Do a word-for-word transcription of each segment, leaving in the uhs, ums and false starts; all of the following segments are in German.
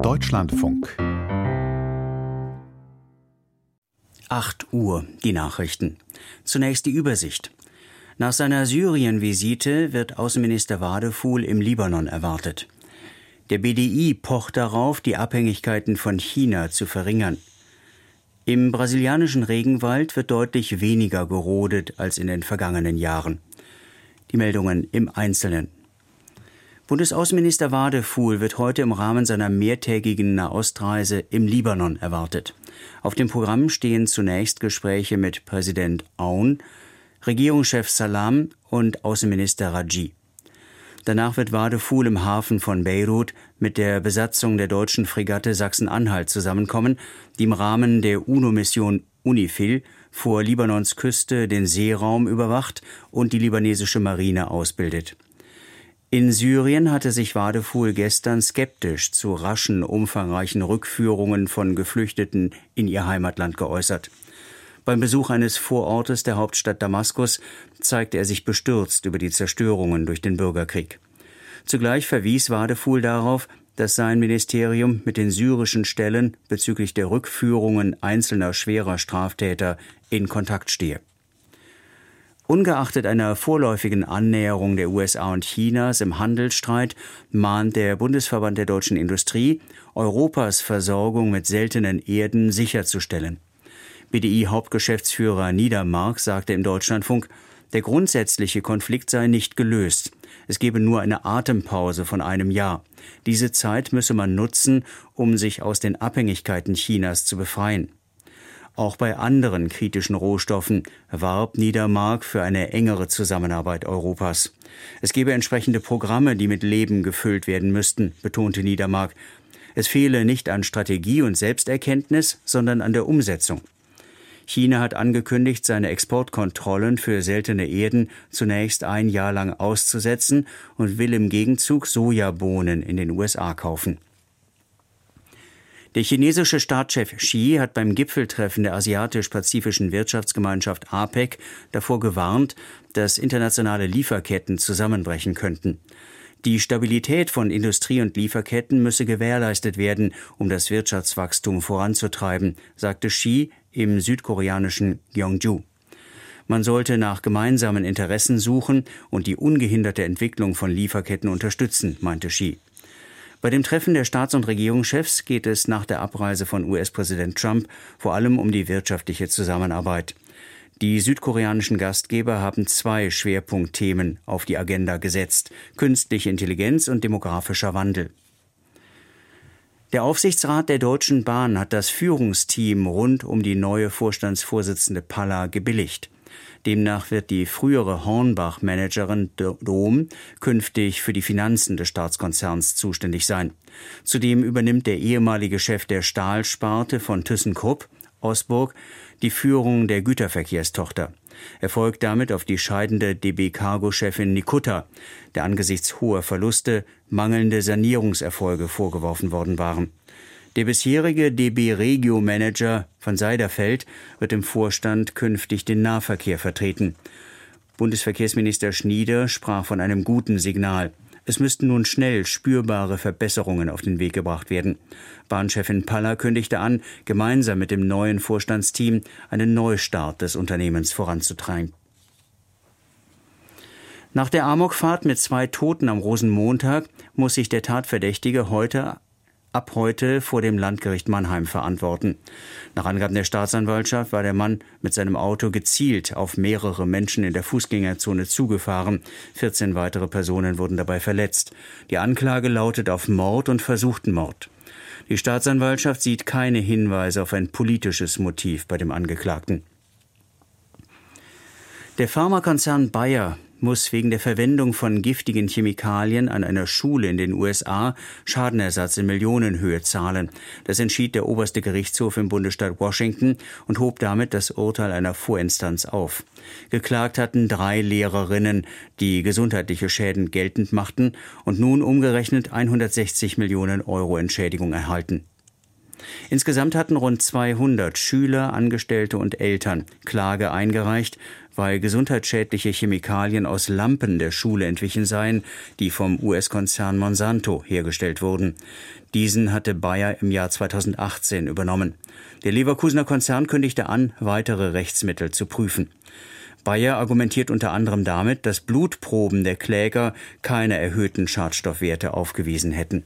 Deutschlandfunk. acht Uhr, die Nachrichten. Zunächst die Übersicht. Nach seiner Syrien-Visite wird Außenminister Wadefuhl im Libanon erwartet. Der B D I pocht darauf, die Abhängigkeiten von China zu verringern. Im brasilianischen Regenwald wird deutlich weniger gerodet als in den vergangenen Jahren. Die Meldungen im Einzelnen. Bundesaußenminister Wadefuhl wird heute im Rahmen seiner mehrtägigen Nahostreise im Libanon erwartet. Auf dem Programm stehen zunächst Gespräche mit Präsident Aoun, Regierungschef Salam und Außenminister Raji. Danach wird Wadefuhl im Hafen von Beirut mit der Besatzung der deutschen Fregatte Sachsen-Anhalt zusammenkommen, die im Rahmen der UNO-Mission UNIFIL vor Libanons Küste den Seeraum überwacht und die libanesische Marine ausbildet. In Syrien hatte sich Wadefuhl gestern skeptisch zu raschen, umfangreichen Rückführungen von Geflüchteten in ihr Heimatland geäußert. Beim Besuch eines Vorortes der Hauptstadt Damaskus zeigte er sich bestürzt über die Zerstörungen durch den Bürgerkrieg. Zugleich verwies Wadefuhl darauf, dass sein Ministerium mit den syrischen Stellen bezüglich der Rückführungen einzelner schwerer Straftäter in Kontakt stehe. Ungeachtet einer vorläufigen Annäherung der U S A und Chinas im Handelsstreit mahnt der Bundesverband der deutschen Industrie, Europas Versorgung mit seltenen Erden sicherzustellen. B D I-Hauptgeschäftsführer Niedermark sagte im Deutschlandfunk, der grundsätzliche Konflikt sei nicht gelöst. Es gebe nur eine Atempause von einem Jahr. Diese Zeit müsse man nutzen, um sich aus den Abhängigkeiten Chinas zu befreien. Auch bei anderen kritischen Rohstoffen warb Niedermark für eine engere Zusammenarbeit Europas. Es gebe entsprechende Programme, die mit Leben gefüllt werden müssten, betonte Niedermark. Es fehle nicht an Strategie und Selbsterkenntnis, sondern an der Umsetzung. China hat angekündigt, seine Exportkontrollen für seltene Erden zunächst ein Jahr lang auszusetzen und will im Gegenzug Sojabohnen in den U S A kaufen. Der chinesische Staatschef Xi hat beim Gipfeltreffen der Asiatisch-Pazifischen Wirtschaftsgemeinschaft A P E C davor gewarnt, dass internationale Lieferketten zusammenbrechen könnten. Die Stabilität von Industrie- und Lieferketten müsse gewährleistet werden, um das Wirtschaftswachstum voranzutreiben, sagte Xi im südkoreanischen Gyeongju. Man sollte nach gemeinsamen Interessen suchen und die ungehinderte Entwicklung von Lieferketten unterstützen, meinte Xi. Bei dem Treffen der Staats- und Regierungschefs geht es nach der Abreise von U S-Präsident Trump vor allem um die wirtschaftliche Zusammenarbeit. Die südkoreanischen Gastgeber haben zwei Schwerpunktthemen auf die Agenda gesetzt: künstliche Intelligenz und demografischer Wandel. Der Aufsichtsrat der Deutschen Bahn hat das Führungsteam rund um die neue Vorstandsvorsitzende Palla gebilligt. Demnach wird die frühere Hornbach-Managerin Dohm künftig für die Finanzen des Staatskonzerns zuständig sein. Zudem übernimmt der ehemalige Chef der Stahlsparte von ThyssenKrupp, Osburg, die Führung der Güterverkehrstochter. Er folgt damit auf die scheidende D B Cargo-Chefin Nikutta, der angesichts hoher Verluste mangelnde Sanierungserfolge vorgeworfen worden waren. Der bisherige D B Regio-Manager van Seiderfeld wird im Vorstand künftig den Nahverkehr vertreten. Bundesverkehrsminister Schnieder sprach von einem guten Signal. Es müssten nun schnell spürbare Verbesserungen auf den Weg gebracht werden. Bahnchefin Palla kündigte an, gemeinsam mit dem neuen Vorstandsteam einen Neustart des Unternehmens voranzutreiben. Nach der Amokfahrt mit zwei Toten am Rosenmontag muss sich der Tatverdächtige heute ab heute vor dem Landgericht Mannheim verantworten. Nach Angaben der Staatsanwaltschaft war der Mann mit seinem Auto gezielt auf mehrere Menschen in der Fußgängerzone zugefahren. vierzehn weitere Personen wurden dabei verletzt. Die Anklage lautet auf Mord und versuchten Mord. Die Staatsanwaltschaft sieht keine Hinweise auf ein politisches Motiv bei dem Angeklagten. Der Pharmakonzern Bayer muss wegen der Verwendung von giftigen Chemikalien an einer Schule in den U S A Schadenersatz in Millionenhöhe zahlen. Das entschied der oberste Gerichtshof im Bundesstaat Washington und hob damit das Urteil einer Vorinstanz auf. Geklagt hatten drei Lehrerinnen, die gesundheitliche Schäden geltend machten und nun umgerechnet hundertsechzig Millionen Euro Entschädigung erhalten. Insgesamt hatten rund zweihundert Schüler, Angestellte und Eltern Klage eingereicht, weil gesundheitsschädliche Chemikalien aus Lampen der Schule entwichen seien, die vom U S-Konzern Monsanto hergestellt wurden. Diesen hatte Bayer im Jahr zweitausendachtzehn übernommen. Der Leverkusener Konzern kündigte an, weitere Rechtsmittel zu prüfen. Bayer argumentiert unter anderem damit, dass Blutproben der Kläger keine erhöhten Schadstoffwerte aufgewiesen hätten.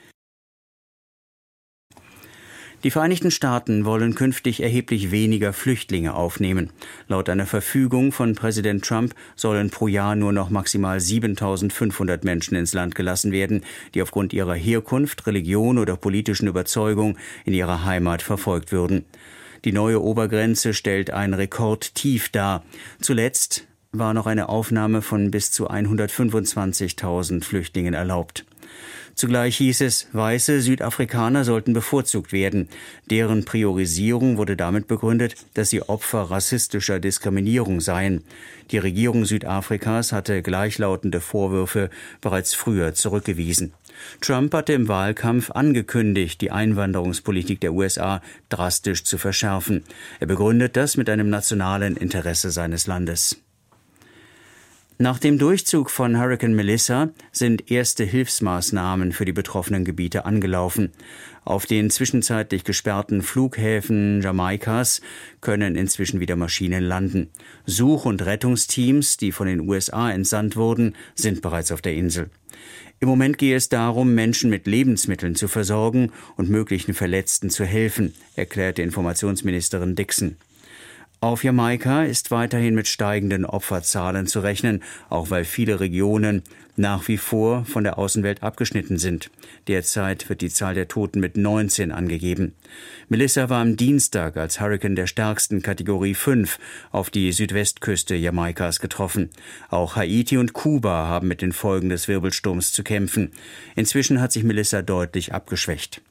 Die Vereinigten Staaten wollen künftig erheblich weniger Flüchtlinge aufnehmen. Laut einer Verfügung von Präsident Trump sollen pro Jahr nur noch maximal siebentausendfünfhundert Menschen ins Land gelassen werden, die aufgrund ihrer Herkunft, Religion oder politischen Überzeugung in ihrer Heimat verfolgt würden. Die neue Obergrenze stellt ein Rekordtief dar. Zuletzt war noch eine Aufnahme von bis zu hundertfünfundzwanzigtausend Flüchtlingen erlaubt. Zugleich hieß es, weiße Südafrikaner sollten bevorzugt werden. Deren Priorisierung wurde damit begründet, dass sie Opfer rassistischer Diskriminierung seien. Die Regierung Südafrikas hatte gleichlautende Vorwürfe bereits früher zurückgewiesen. Trump hatte im Wahlkampf angekündigt, die Einwanderungspolitik der U S A drastisch zu verschärfen. Er begründet das mit einem nationalen Interesse seines Landes. Nach dem Durchzug von Hurrikan Melissa sind erste Hilfsmaßnahmen für die betroffenen Gebiete angelaufen. Auf den zwischenzeitlich gesperrten Flughäfen Jamaikas können inzwischen wieder Maschinen landen. Such- und Rettungsteams, die von den U S A entsandt wurden, sind bereits auf der Insel. Im Moment gehe es darum, Menschen mit Lebensmitteln zu versorgen und möglichen Verletzten zu helfen, erklärte Informationsministerin Dixon. Auf Jamaika ist weiterhin mit steigenden Opferzahlen zu rechnen, auch weil viele Regionen nach wie vor von der Außenwelt abgeschnitten sind. Derzeit wird die Zahl der Toten mit neunzehn angegeben. Melissa war am Dienstag als Hurrikan der stärksten Kategorie fünf auf die Südwestküste Jamaikas getroffen. Auch Haiti und Kuba haben mit den Folgen des Wirbelsturms zu kämpfen. Inzwischen hat sich Melissa deutlich abgeschwächt.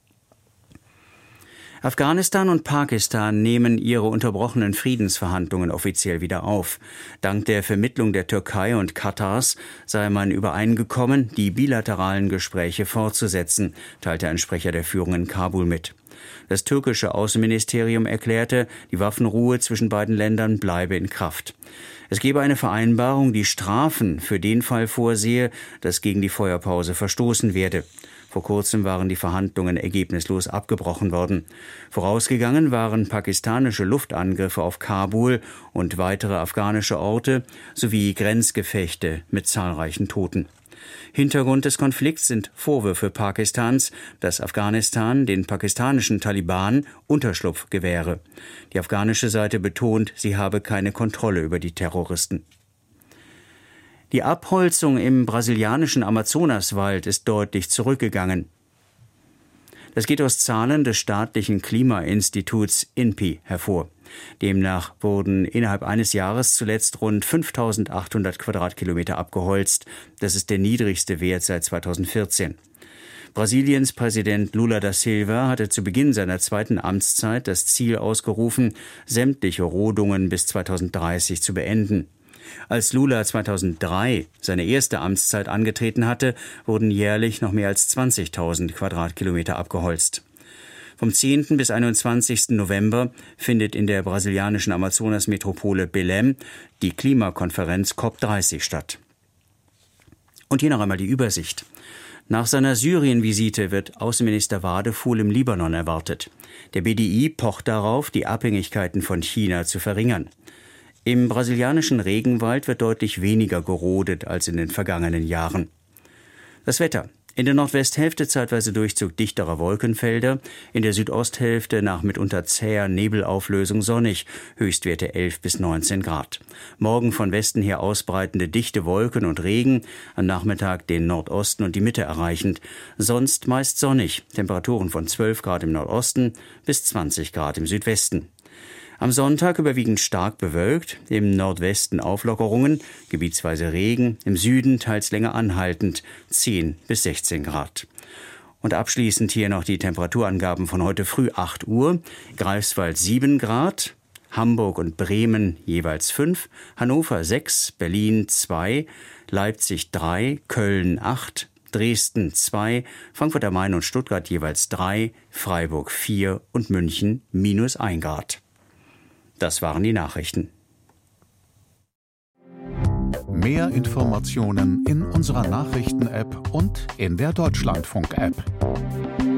Afghanistan und Pakistan nehmen ihre unterbrochenen Friedensverhandlungen offiziell wieder auf. Dank der Vermittlung der Türkei und Katars sei man übereingekommen, die bilateralen Gespräche fortzusetzen, teilte ein Sprecher der Führung in Kabul mit. Das türkische Außenministerium erklärte, die Waffenruhe zwischen beiden Ländern bleibe in Kraft. Es gebe eine Vereinbarung, die Strafen für den Fall vorsehe, dass gegen die Feuerpause verstoßen werde. Vor kurzem waren die Verhandlungen ergebnislos abgebrochen worden. Vorausgegangen waren pakistanische Luftangriffe auf Kabul und weitere afghanische Orte sowie Grenzgefechte mit zahlreichen Toten. Hintergrund des Konflikts sind Vorwürfe Pakistans, dass Afghanistan den pakistanischen Taliban Unterschlupf gewähre. Die afghanische Seite betont, sie habe keine Kontrolle über die Terroristen. Die Abholzung im brasilianischen Amazonaswald ist deutlich zurückgegangen. Das geht aus Zahlen des staatlichen Klimainstituts I N P I hervor. Demnach wurden innerhalb eines Jahres zuletzt rund fünftausendachthundert Quadratkilometer abgeholzt. Das ist der niedrigste Wert seit zweitausendvierzehn. Brasiliens Präsident Lula da Silva hatte zu Beginn seiner zweiten Amtszeit das Ziel ausgerufen, sämtliche Rodungen bis zweitausenddreißig zu beenden. Als Lula zweitausenddrei seine erste Amtszeit angetreten hatte, wurden jährlich noch mehr als zwanzigtausend Quadratkilometer abgeholzt. Vom zehnten bis einundzwanzigsten November findet in der brasilianischen Amazonasmetropole Belém die Klimakonferenz C O P dreißig statt. Und hier noch einmal die Übersicht. Nach seiner Syrien-Visite wird Außenminister Wadefuhl im Libanon erwartet. Der B D I pocht darauf, die Abhängigkeiten von China zu verringern. Im brasilianischen Regenwald wird deutlich weniger gerodet als in den vergangenen Jahren. Das Wetter. In der Nordwesthälfte zeitweise Durchzug dichterer Wolkenfelder, in der Südosthälfte nach mitunter zäher Nebelauflösung sonnig, Höchstwerte elf bis neunzehn Grad. Morgen von Westen her ausbreitende dichte Wolken und Regen, am Nachmittag den Nordosten und die Mitte erreichend. Sonst meist sonnig, Temperaturen von zwölf Grad im Nordosten bis zwanzig Grad im Südwesten. Am Sonntag überwiegend stark bewölkt, im Nordwesten Auflockerungen, gebietsweise Regen, im Süden teils länger anhaltend, zehn bis sechzehn Grad. Und abschließend hier noch die Temperaturangaben von heute früh acht Uhr. Greifswald sieben Grad, Hamburg und Bremen jeweils fünf, Hannover sechs, Berlin zwei, Leipzig drei, Köln acht, Dresden zwei, Frankfurt am Main und Stuttgart jeweils drei, Freiburg vier und München minus ein Grad. Das waren die Nachrichten. Mehr Informationen in unserer Nachrichten-App und in der Deutschlandfunk-App.